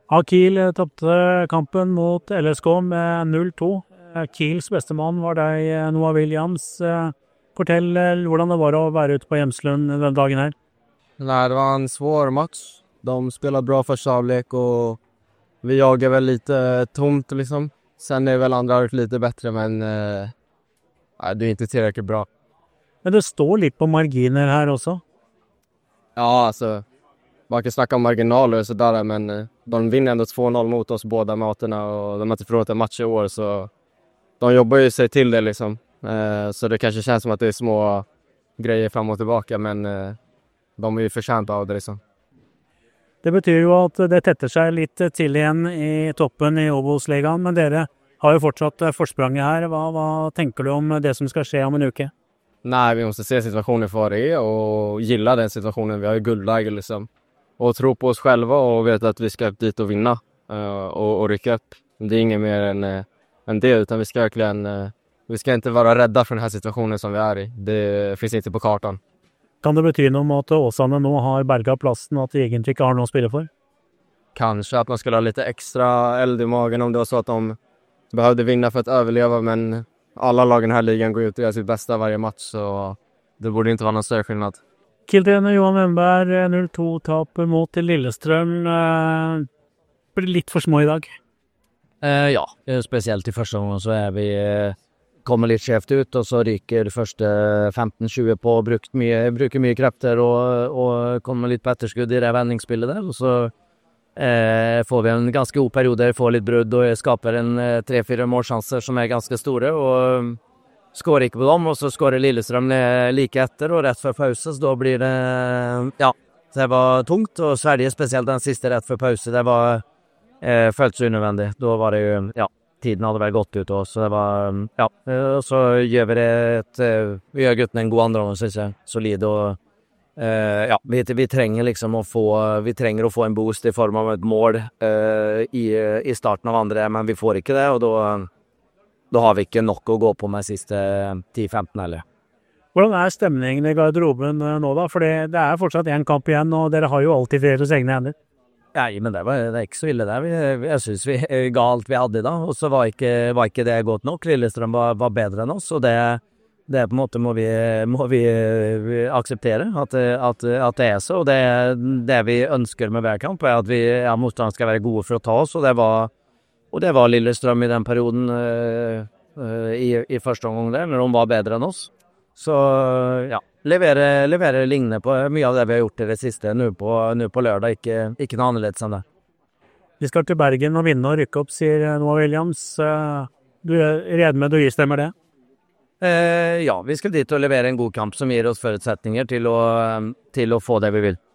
Kiel tapte kampen mot LSK med 0-2. Kiels beste mann var deg, Noah Williams. Fortell hvordan det var å være ute på Hjemslund den dagen her. Nej, det var en svår match. De spelade bra första halvlek och vi jagar väl lite tomt liksom. Sen är väl andra halvlek lite bättre, men det är inte tillräckligt bra. Men det står litt på marginer her også. Ja, alltså man kan snacka om marginaler och sådär, men de vinner ändå 2-0 mot oss båda mötena och de har inte förlorat en match i år, så de jobbar ju sig till det liksom. Så det kanske känns som att det är små grejer fram och tillbaka, men de är ju förtjänta av det liksom. Det betyr jo at det tetter seg litt til igjen i toppen i Obos-ligaen, men dere har jo fortsatt forspranget her. Hva tenker du om det som skal skje om en uke? Nej, vi måste se situationen för det är och gilla den situationen. Vi har ju guldläge liksom. Och tro på oss själva och veta att vi ska upp dit och vinna och rycka upp. Det är inget mer än det, utan vi ska verkligen vi ska inte vara rädda för den här situationen som vi är i. Det finns inte på kartan. Kan det bety noe om at Åsane nå har berget plassen, og at de egentlig ikke har noe å spille for? Kanske att man skulle ha lite extra eld i magen om det var så att de behövde vinna för att överleva, men alla lagen i den här ligan går ut och gör sitt bästa varje match, så det borde inte vara någon större skillnad. Kiel-trener Johan Wennberg, 0-2-tap mot Lillestrøm. Blir litt for små i dag? Ja, spesielt i første omgang så er vi kommer litt skjevt ut, og så ryker første 15-20 på, bruker mye krefter og kommer litt på etterskudd i det vendingsspillet der, og så får vi en ganske god periode, får litt brudd og skaper en 3-4 målsjanser som er ganske store, og skårer ikke på dem, og så skårer Lillestrøm like etter, og rett før pause, så da blir det, ja, det var tungt, og Sverige spesielt den siste rett før pause, det var føltes unødvendig. Da var det jo, ja, tiden hadde vel gått ut også, så det var, ja, og så gjør vi det vi gjør gutten en god andre, synes jeg, solid, og ja, vi trenger liksom vi trenger å få en boost i form av et mål i starten av andre, men vi får ikke det, og da har vi ikke nok å gå på med siste 10-15 eller. Hvordan er stemningen i garderoben nå da? For det er fortsatt en kamp igjen, og dere har jo alltid flere hos egne hender. Nei, men det er ikke så ille der. Jeg synes vi ga alt vi hadde i dag, og så var ikke det godt nok. Lillestrøm var bedre enn oss, og det på en måte må vi akseptere at det er så. Og det vi ønsker med hver kamp er at motstanderne skal være gode for å ta oss, og det var Lillestrøm i den perioden i første omgang der, når de var bedre enn oss. Så ja, levere lignende på mye av det vi har gjort i det siste nå på lørdag, ikke noe annerledes enn det. Vi skal til Bergen og vinne og rykke opp, sier Noah Williams. Du er redd med å gi stemmer det? Ja, vi skal dit og levere en god kamp som gir oss forutsetninger til å få det vi vil.